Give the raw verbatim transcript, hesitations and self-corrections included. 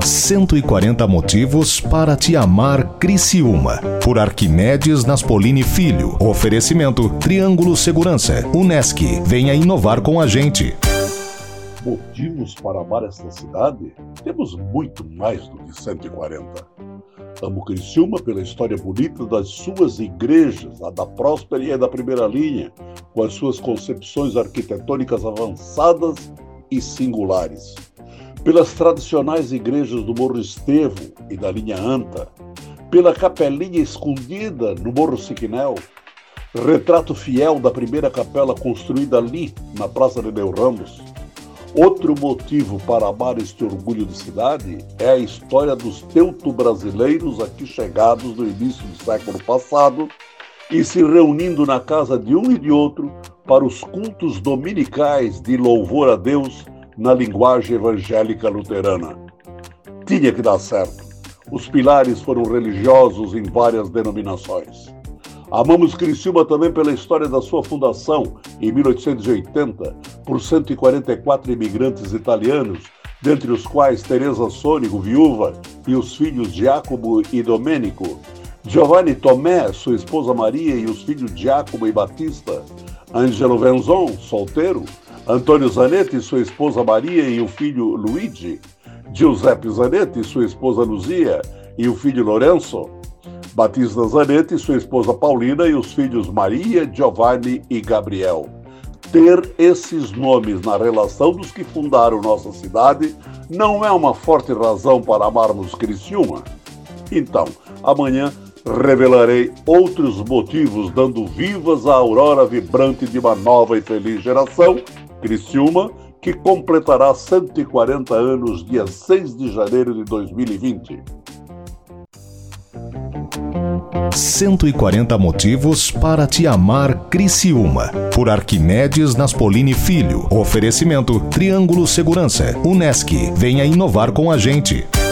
cento e quarenta motivos para te amar Criciúma. Por Arquimedes Naspolini Filho. Oferecimento Triângulo Segurança. Unesc. Venha inovar com a gente. Motivos para amar esta cidade? Temos muito mais do que cento e quarenta. Amo Criciúma pela história bonita das suas igrejas, a da Próspera e a da Primeira Linha, com as suas concepções arquitetônicas avançadas e singulares. Pelas tradicionais igrejas do Morro Estevo e da linha Anta, pela capelinha escondida no Morro Siquinel, retrato fiel da primeira capela construída ali, na Praça de Neu Ramos. Outro motivo para amar este orgulho de cidade é a história dos teuto-brasileiros aqui chegados no início do século passado e se reunindo na casa de um e de outro para os cultos dominicais de louvor a Deus na linguagem evangélica luterana. Tinha que dar certo. Os pilares foram religiosos em várias denominações. Amamos Criciúma também pela história da sua fundação, em mil oitocentos e oitenta, por cento e quarenta e quatro imigrantes italianos, dentre os quais Teresa Sônego, viúva, e os filhos Giacomo e Domenico, Giovanni Tomé, sua esposa Maria e os filhos Giacomo e Batista, Angelo Venzon, solteiro, Antônio Zanetti, sua esposa Maria e o filho Luigi, Giuseppe Zanetti, sua esposa Luzia e o filho Lorenzo, Batista Zanetti, sua esposa Paulina e os filhos Maria, Giovanni e Gabriel. Ter esses nomes na relação dos que fundaram nossa cidade não é uma forte razão para amarmos Criciúma? Então, amanhã revelarei outros motivos dando vivas à aurora vibrante de uma nova e feliz geração, Criciúma, que completará cento e quarenta anos dia seis de janeiro de dois mil e vinte. cento e quarenta motivos para te amar Criciúma. Por Arquimedes Naspolini Filho. Oferecimento Triângulo Segurança. Unesc. Venha inovar com a gente.